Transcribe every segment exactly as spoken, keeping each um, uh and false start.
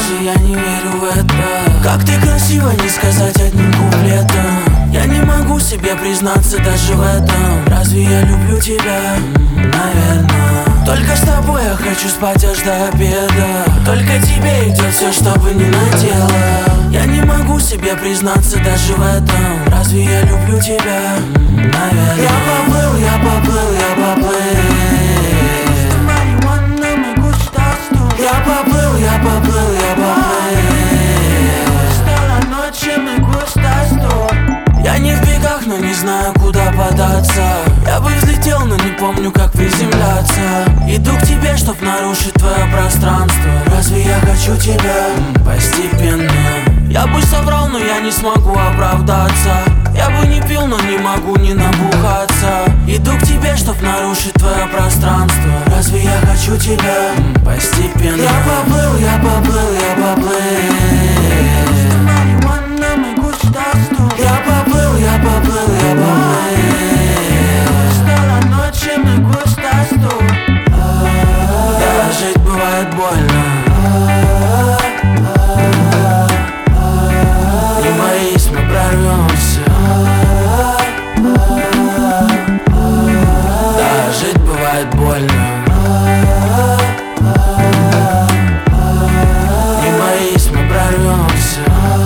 же я не верю в это. Как ты красиво, не сказать одним куплетом. Я не могу себе признаться даже в этом. Разве я люблю тебя? Наверное. Только с тобой я хочу спать аж до обеда. Только тебе идет все, что бы ни надела. Я не могу себе признаться даже в этом. Разве я люблю тебя? Наверное. Я поплыл, я поплыл, я поплыл. Я поплыл, я поплыл, я поплыл. Я не в бегах, но не знаю, куда податься. Я бы взлетел, но не помню, как приземляться. Иду к тебе, чтоб нарушить твое пространство. Разве я хочу тебя? Постепенно. Я бы соврал, но я не смогу оправдаться. Я бы не пил, но не могу не набухаться. Иду к тебе, чтоб нарушить твое пространство. Разве я хочу тебя? Постепенно. Я поплыл, я поплыл, я поплыл. Я поплыл, я поплыл, я поплыл. Да, жить бывает больно. Не боись, мы прорвемся. Да, жить бывает больно. Не боись, мы прорвемся.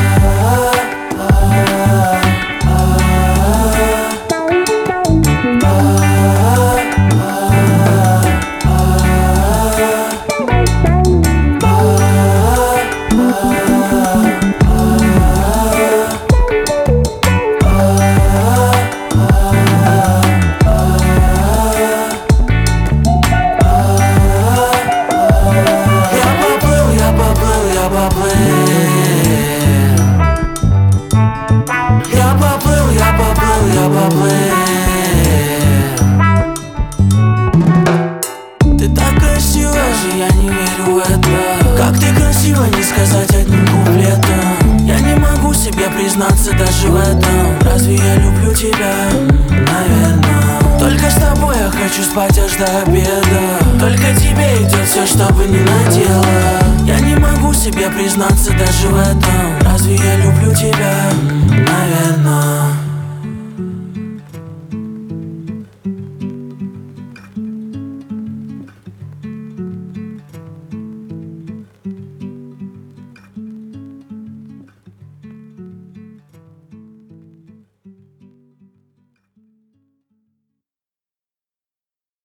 Я поплыл, я поплыл, я поплыл. Ты так красива, же я не верю в это. Как ты красиво, не сказать одним куплетом. Я не могу себе признаться даже в этом. Разве я люблю тебя? Наверное. Только с тобой я хочу спать аж до обеда. Только тебе идет все, что бы ни надела. Я не могу себе признаться даже в этом. Разве я люблю тебя? Наверное.